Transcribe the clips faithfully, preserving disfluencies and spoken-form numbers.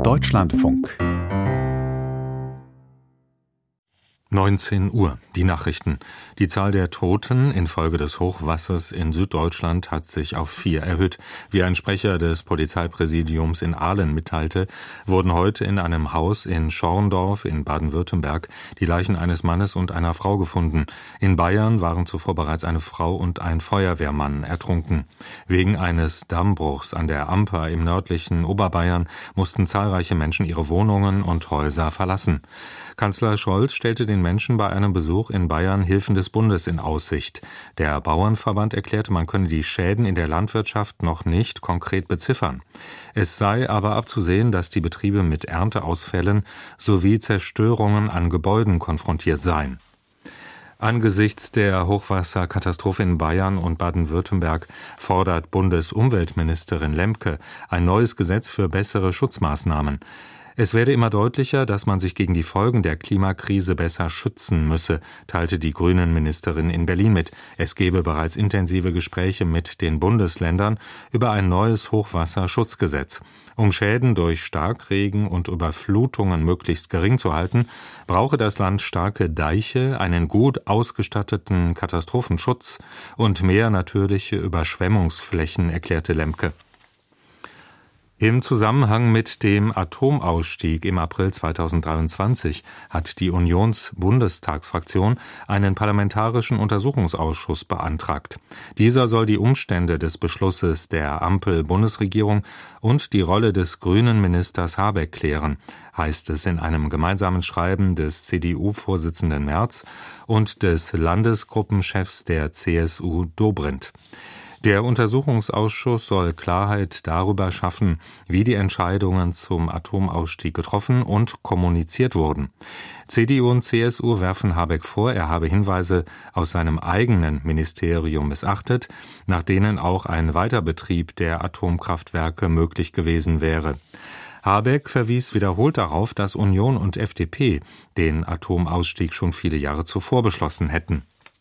Deutschlandfunk. neunzehn Uhr, die Nachrichten. Die Zahl der Toten infolge des Hochwassers in Süddeutschland hat sich auf vier erhöht. Wie ein Sprecher des Polizeipräsidiums in Aalen mitteilte, wurden heute in einem Haus in Schorndorf in Baden-Württemberg die Leichen eines Mannes und einer Frau gefunden. In Bayern waren zuvor bereits eine Frau und ein Feuerwehrmann ertrunken. Wegen eines Dammbruchs an der Amper im nördlichen Oberbayern mussten zahlreiche Menschen ihre Wohnungen und Häuser verlassen. Kanzler Scholz stellte den Menschen bei einem Besuch in Bayern Hilfen des Bundes in Aussicht. Der Bauernverband erklärte, man könne die Schäden in der Landwirtschaft noch nicht konkret beziffern. Es sei aber abzusehen, dass die Betriebe mit Ernteausfällen sowie Zerstörungen an Gebäuden konfrontiert seien. Angesichts der Hochwasserkatastrophe in Bayern und Baden-Württemberg fordert Bundesumweltministerin Lemke ein neues Gesetz für bessere Schutzmaßnahmen. Es werde immer deutlicher, dass man sich gegen die Folgen der Klimakrise besser schützen müsse, teilte die Grünen-Ministerin in Berlin mit. Es gebe bereits intensive Gespräche mit den Bundesländern über ein neues Hochwasserschutzgesetz. Um Schäden durch Starkregen und Überflutungen möglichst gering zu halten, brauche das Land starke Deiche, einen gut ausgestatteten Katastrophenschutz und mehr natürliche Überschwemmungsflächen, erklärte Lemke. Im Zusammenhang mit dem Atomausstieg im April zweitausenddreiundzwanzig hat die Unions-Bundestagsfraktion einen parlamentarischen Untersuchungsausschuss beantragt. Dieser soll die Umstände des Beschlusses der Ampel-Bundesregierung und die Rolle des grünen Ministers Habeck klären, heißt es in einem gemeinsamen Schreiben des C D U-Vorsitzenden Merz und des Landesgruppenchefs der C S U Dobrindt. Der Untersuchungsausschuss soll Klarheit darüber schaffen, wie die Entscheidungen zum Atomausstieg getroffen und kommuniziert wurden. C D U und C S U werfen Habeck vor, er habe Hinweise aus seinem eigenen Ministerium missachtet, nach denen auch ein Weiterbetrieb der Atomkraftwerke möglich gewesen wäre. Habeck verwies wiederholt darauf, dass Union und F D P den Atomausstieg schon viele Jahre zuvor beschlossen hätten.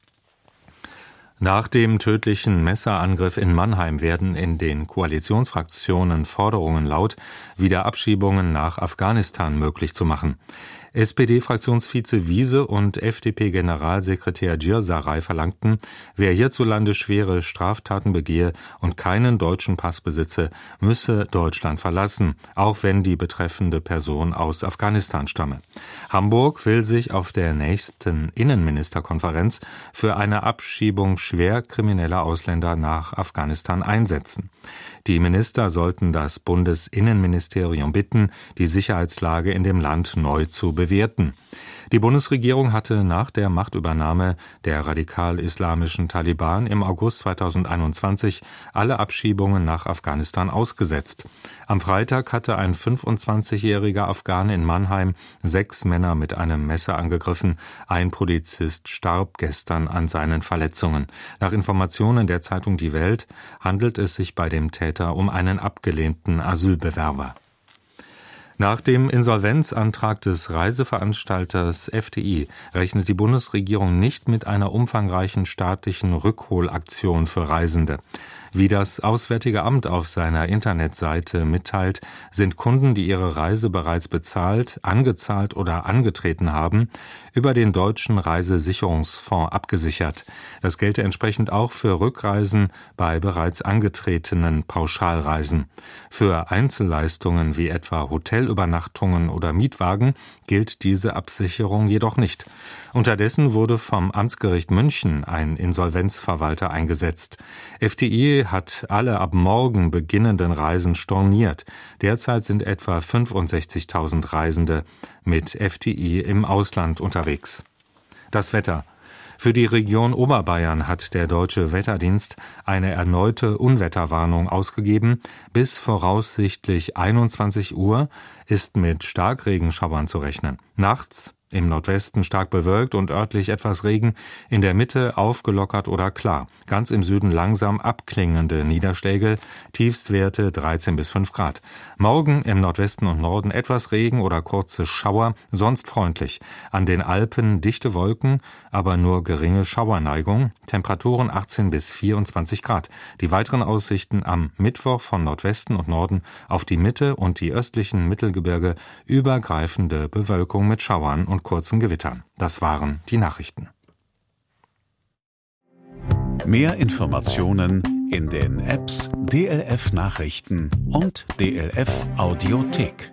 Nach dem tödlichen Messerangriff in Mannheim werden in den Koalitionsfraktionen Forderungen laut, wieder Abschiebungen nach Afghanistan möglich zu machen. S P D-Fraktionsvize Wiese und F D P-Generalsekretär Djirsaray verlangten, wer hierzulande schwere Straftaten begehe und keinen deutschen Pass besitze, müsse Deutschland verlassen, auch wenn die betreffende Person aus Afghanistan stamme. Hamburg will sich auf der nächsten Innenministerkonferenz für eine Abschiebung schwer krimineller Ausländer nach Afghanistan einsetzen. Die Minister sollten das Bundesinnenministerium bitten, die Sicherheitslage in dem Land neu zu bewerten. Die Bundesregierung hatte nach der Machtübernahme der radikal-islamischen Taliban im August zweitausendeinundzwanzig alle Abschiebungen nach Afghanistan ausgesetzt. Am Freitag hatte ein fünfundzwanzigjähriger Afghane in Mannheim sechs Männer mit einem Messer angegriffen. Ein Polizist starb gestern an seinen Verletzungen. Nach Informationen der Zeitung Die Welt handelt es sich bei dem Täter um einen abgelehnten Asylbewerber. Nach dem Insolvenzantrag des Reiseveranstalters F D I rechnet die Bundesregierung nicht mit einer umfangreichen staatlichen Rückholaktion für Reisende. Wie das Auswärtige Amt auf seiner Internetseite mitteilt, sind Kunden, die ihre Reise bereits bezahlt, angezahlt oder angetreten haben, über den Deutschen Reisesicherungsfonds abgesichert. Das gelte entsprechend auch für Rückreisen bei bereits angetretenen Pauschalreisen. Für Einzelleistungen wie etwa Hotelübernachtungen oder Mietwagen gilt diese Absicherung jedoch nicht. Unterdessen wurde vom Amtsgericht München ein Insolvenzverwalter eingesetzt. F D I hat alle ab morgen beginnenden Reisen storniert. Derzeit sind etwa fünfundsechzigtausend Reisende mit F D I im Ausland unterwegs. Das Wetter. Für die Region Oberbayern hat der Deutsche Wetterdienst eine erneute Unwetterwarnung ausgegeben. Bis voraussichtlich einundzwanzig Uhr ist mit Starkregenschauern zu rechnen. Nachts Im Nordwesten stark bewölkt und örtlich etwas Regen, in der Mitte aufgelockert oder klar. Ganz im Süden langsam abklingende Niederschläge, Tiefstwerte dreizehn bis fünf Grad. Morgen im Nordwesten und Norden etwas Regen oder kurze Schauer, sonst freundlich. An den Alpen dichte Wolken, aber nur geringe Schauerneigung. Temperaturen achtzehn bis vierundzwanzig Grad. Die weiteren Aussichten am Mittwoch von Nordwesten und Norden auf die Mitte und die östlichen Mittelgebirge übergreifende Bewölkung mit Schauern und kurzen Gewittern. Das waren die Nachrichten. Mehr Informationen in den Apps D L F Nachrichten und D L F Audiothek.